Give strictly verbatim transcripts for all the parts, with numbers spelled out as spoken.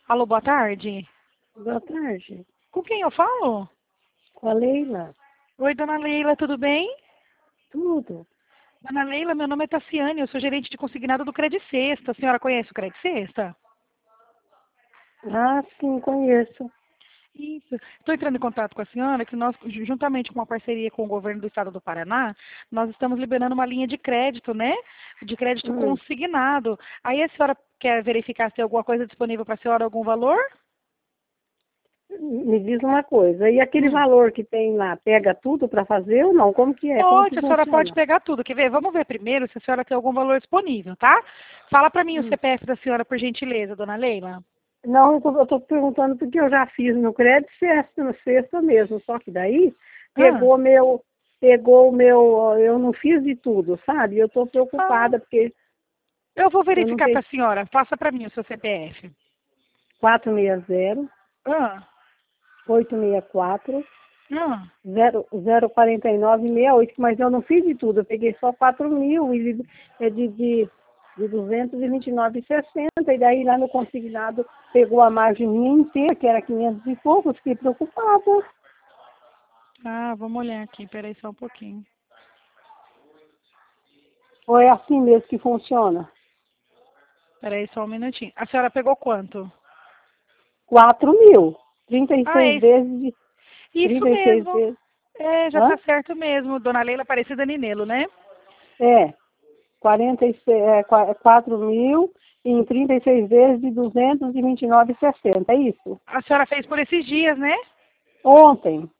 Alô, boa tarde. Boa tarde. Com quem eu falo? Com a Leila. Oi, dona Leila, tudo bem? Tudo. Dona Leila, meu nome é Tassiane, eu sou gerente de consignado do Credit Sexta. A senhora conhece o Credit Sexta? Ah, sim, conheço. Isso. Estou entrando em contato com a senhora, que nós, juntamente com uma parceria com o governo do estado do Paraná, nós estamos liberando uma linha de crédito, né? De crédito Hum, consignado. Aí a senhora quer verificar se tem alguma coisa disponível para a senhora, algum valor? me diz uma coisa. E aquele Hum. valor que tem lá, pega tudo para fazer ou não? Como que é? Como que Pode, a senhora pode funciona? pegar tudo. Quer ver? Vamos ver primeiro se a senhora tem algum valor disponível, tá? Fala para mim o Hum. C P F da senhora, por gentileza, dona Leila. Não, eu estou perguntando porque eu já fiz no crédito sexta, no sexta mesmo. Só que daí Ah, pegou meu, pegou o meu, eu não fiz de tudo, sabe? Eu estou ah, preocupada porque eu vou eu não verificar para tenho a senhora. Passa para mim o seu C P F. quatro seis zero, Ah, oito seis quatro, ah. zero, zero quarenta e nove sessenta e oito, mas eu não fiz de tudo, eu peguei só quatro mil e de, é de, de, de duzentos e vinte e nove e sessenta, e daí lá no consignado pegou a margem minha inteira, que era quinhentos e pouco, eu fiquei preocupada. Ah, vamos olhar aqui. Peraí só um pouquinho. Ou é assim mesmo que funciona? Peraí só um minutinho. A senhora pegou quanto? Quatro mil, trinta e Ah, é seis isso, vezes, de, isso trinta e seis mesmo. vezes, É, já hã? tá certo mesmo. Dona Leila Aparecida Ninelo, né? É, quarenta e seis, é, qua- quatro mil em trinta e seis vezes de duzentos e vinte e nove e sessenta, é isso? A senhora fez por esses dias, né? Ontem.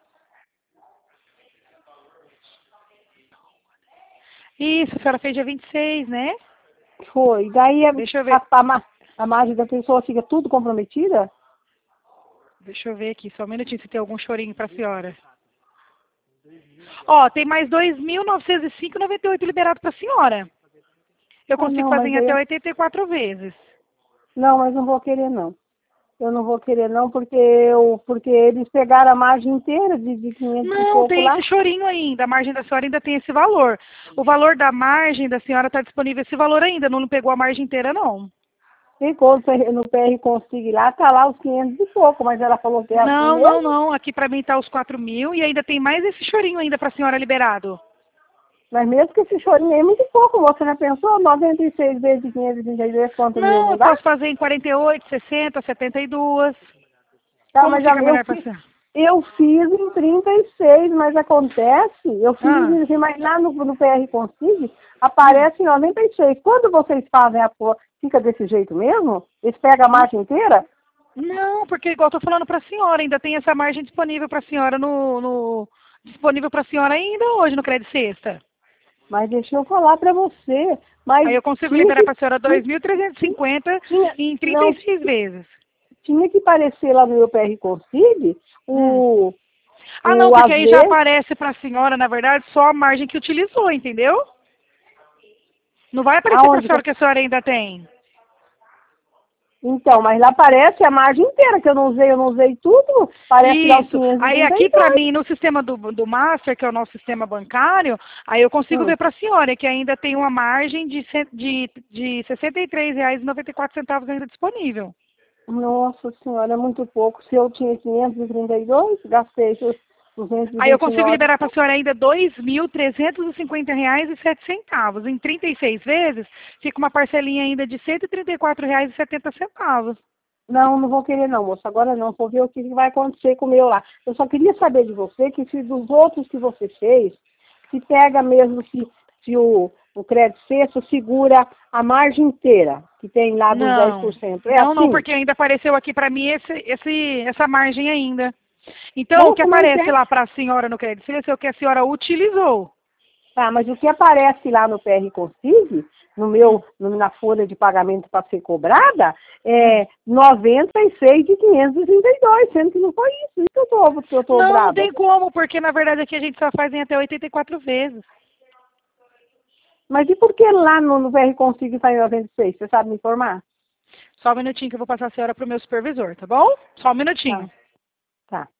Isso, a senhora fez dia vinte e seis, né? Foi. Daí a, Deixa eu ver. a, a, ma- a margem da pessoa fica tudo comprometida? Deixa eu ver aqui, só um minutinho se tem algum chorinho para a senhora. Ó, tem mais dois mil novecentos e cinco e noventa e oito liberado para a senhora. Eu Ah, consigo não, fazer mas em aí até eu, oitenta e quatro vezes. não, mas não vou querer não. Eu não vou querer não, porque eu, porque eles pegaram a margem inteira de, de quinhentos e Não, pouco tem lá. esse chorinho ainda. A margem da senhora ainda tem esse valor. O valor da margem da senhora está disponível esse valor ainda. Não pegou a margem inteira, não. Ficou no P R no P R Consigo lá, tá lá os quinhentos e pouco, mas ela falou que é assim Não, não, mesmo. não. Aqui para mim tá os quatro mil e ainda tem mais esse chorinho ainda para a senhora liberado. Mas mesmo que esse chorinho aí é muito pouco, você já pensou? noventa e seis vezes de quinhentos e trinta e dois, quanto mil Não, não eu dá? posso fazer em quarenta e oito, sessenta, setenta e dois. Tá, Como mas a- fica eu melhor para a fiz, senhora? eu fiz em trinta e seis, mas acontece, eu fiz em Ah, trinta e seis, mas lá no, no P R Consigo hum. aparece em noventa e seis. Quando vocês fazem a pô- fica desse jeito mesmo? Eles pegam a margem inteira? Não, porque igual eu tô falando para a senhora, ainda tem essa margem disponível para a senhora no, no disponível para a senhora ainda hoje no Crédito Sexta. Mas deixa eu falar para você, mas Aí eu consigo tinha liberar que, para a senhora tinha, dois mil trezentos e cinquenta tinha, em trinta não, e seis vezes. tinha que aparecer lá no meu P R Consigo Hum. o, Ah, não, o porque aí já A V. aparece para a senhora, na verdade, só a margem que utilizou, entendeu? Não vai aparecer para a Aonde? senhora que a senhora ainda tem. Então, mas lá aparece a margem inteira, que eu não usei, eu não usei tudo, parece lá os Isso. quinhentos e Aí trinta e aqui para dois. mim, no sistema do, do Master, que é o nosso sistema bancário, aí eu consigo Hum. ver para a senhora que ainda tem uma margem de, cem- de, de sessenta e três reais e noventa e quatro centavos ainda disponível. Nossa senhora, é muito pouco. Se eu tinha quinhentos e trinta e dois, gastei esses Aí eu duzentos e vinte e consigo nove. liberar para a senhora ainda dois mil trezentos e cinquenta reais e sete centavos. Em trinta e seis vezes, fica uma parcelinha ainda de cento e trinta e quatro reais e setenta centavos. Não, não vou querer não, moça. Agora não. Vou ver o que vai acontecer com o meu lá. Eu só queria saber de você que se dos outros que você fez, se pega mesmo se, se o, o crédito sexto segura a margem inteira, que tem lá dos dez por Não, cento. É não, não, assim? porque ainda apareceu aqui para mim esse, esse, essa margem ainda. Então, o que Nossa, mas aparece é. lá para a senhora no crédito é o que a senhora utilizou. Tá, mas o que aparece lá no P R Consigo, no Hum, meu, no- na folha de pagamento para ser cobrada, hum. é noventa e seis de quinhentos e trinta e dois, sendo que não foi isso. Isso que eu tô, que eu tô Não, não brava. tem como, porque na verdade aqui a gente só faz em até oitenta e quatro vezes. Mas e por que lá no, no P R Consigo sai noventa e seis? Você sabe me informar? Só um minutinho que eu vou passar a senhora para o meu supervisor, tá bom? Só um Tá, minutinho. tá.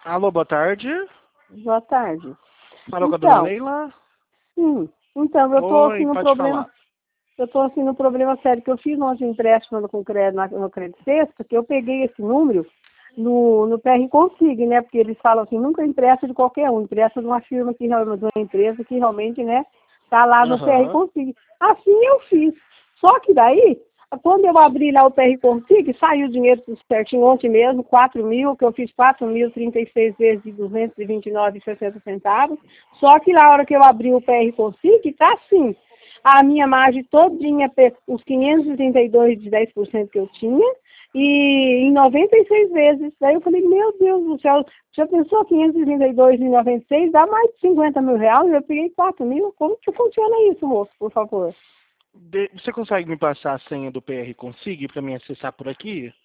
Alô, boa tarde. Boa tarde. Falou com a Então, dona Leila? sim. Então, eu tô Oi, assim no pode problema. falar. Eu tô assim no problema sério, que eu fiz ontem um empréstimo com crédito, na- no Crédito Sexta, que eu peguei esse número no, no P R Consig, né? Porque eles falam assim, nunca empresta de qualquer um, empresta de uma firma que realmente, de uma empresa que realmente, né, tá lá no P R Aham. Consig. Assim eu fiz. Só que daí, quando eu abri lá o P R Consig, saiu o dinheiro tudo certinho ontem mesmo, quatro mil, que eu fiz quatro mil, trinta e seis vezes de duzentos e vinte e nove e sessenta centavos. Só que na hora que eu abri o P R Consig, tá assim, a minha margem todinha, pe- os quinhentos e trinta e dois de dez por cento que eu tinha, e em noventa e seis vezes. Daí eu falei, meu Deus do céu, já pensou quinhentos e trinta e dois em noventa e seis, dá mais de cinquenta mil reais, eu peguei quatro mil. Como que funciona isso, moço, por favor? De- Você consegue me passar a senha do P R Consig para me acessar por aqui?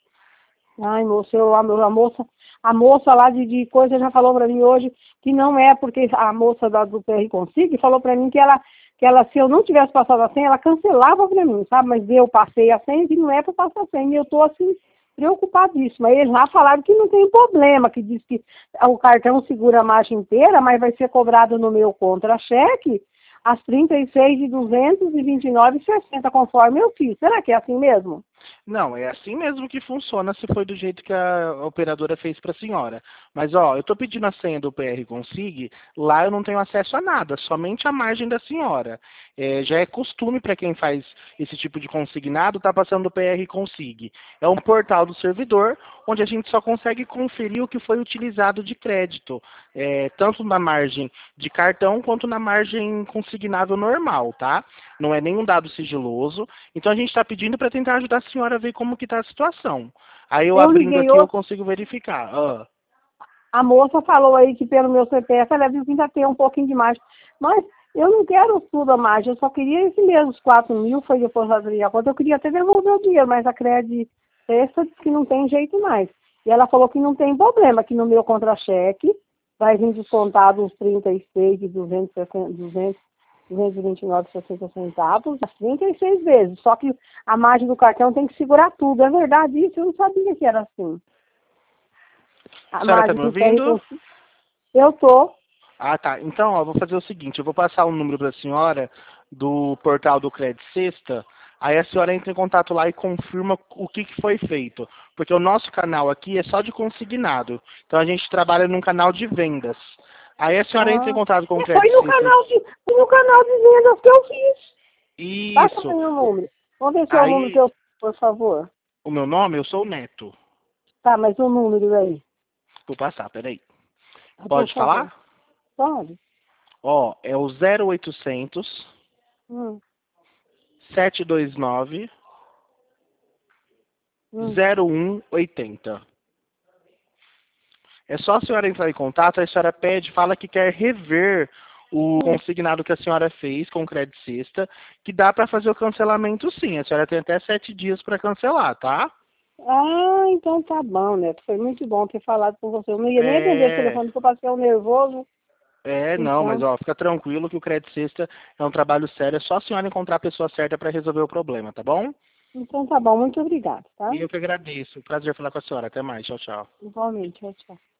Ai, moço, eu, a, a moça, a moça lá de, de coisa já falou para mim hoje que não é, porque a moça da, do P R Consig falou para mim que ela, que ela, se eu não tivesse passado a senha, ela cancelava para mim, sabe? Mas eu passei a senha e não é para passar a senha. E eu tô assim, preocupadíssima. Eles lá falaram que não tem problema, que diz que o cartão segura a margem inteira, mas vai ser cobrado no meu contra-cheque as trinta e seis de duzentos e vinte e nove e sessenta, conforme eu fiz. Será que é assim mesmo? Não, é assim mesmo que funciona se foi do jeito que a operadora fez para a senhora. Mas, ó, eu estou pedindo a senha do P R Consig, lá eu não tenho acesso a nada, somente a margem da senhora. É, já é costume para quem faz esse tipo de consignado, tá passando do P R Consig. É um portal do servidor, onde a gente só consegue conferir o que foi utilizado de crédito, é, tanto na margem de cartão quanto na margem consignável normal, tá? Não é nenhum dado sigiloso. Então a gente está pedindo para tentar ajudar a senhora a ver como que está a situação. Aí eu Eu abrindo liguei aqui eu hoje. consigo verificar. Ah, A moça falou aí que pelo meu C P F ela viu que ainda tem um pouquinho de margem. Mas eu não quero tudo a margem, eu só queria esse mesmo, os quatro mil, foi depois abrir a conta. Eu queria até devolver o dinheiro, mas a crédito sexta disse que não tem jeito mais. E ela falou que não tem problema, que no meu contra-cheque vai vir descontado uns trinta e seis de duzentos, duzentos, duzentos e vinte e nove e sessenta centavos, as trinta e seis vezes. Só que a margem do cartão tem que segurar tudo. É verdade isso? Eu não sabia que era assim. a A senhora está margem me do P R ouvindo? Consig. Eu tô. Ah, tá. Então, ó, eu vou fazer o seguinte, eu vou passar o número para a senhora do portal do Crédito Sexta, aí a senhora entra em contato lá e confirma o que, que foi feito. Porque o nosso canal aqui é só de consignado. Então a gente trabalha num canal de vendas. Aí a senhora entra em Ah, contato com o e foi Crédito no Sexta. canal de, foi no canal de vendas que eu fiz. Passa Isso. aí o número. Vamos ver se é o número que Aí, eu, por favor. o meu nome, eu sou o Neto. Tá, mas o número aí. Vou passar, peraí. Ah, por Pode favor. falar? Pode? Ó, é o zero oitocentos, Hum, sete dois nove, hum. zero um oitenta. É só a senhora entrar em contato, a senhora pede, fala que quer rever o consignado que a senhora fez com o Crédito Sexta, que dá para fazer o cancelamento sim. A senhora tem até sete dias para cancelar, tá? Ah, então tá bom, Neto. Foi muito bom ter falado com você. Eu não ia nem atender o É, telefone porque eu passei um nervoso. é, não, mas Então, ó, fica tranquilo que o Crédito Sexta é um trabalho sério, é só a senhora encontrar a pessoa certa para resolver o problema, tá bom? então tá bom. Muito obrigada, tá? E eu que agradeço. Prazer falar com a senhora. Até mais. Tchau, tchau. Igualmente. Tchau, tchau.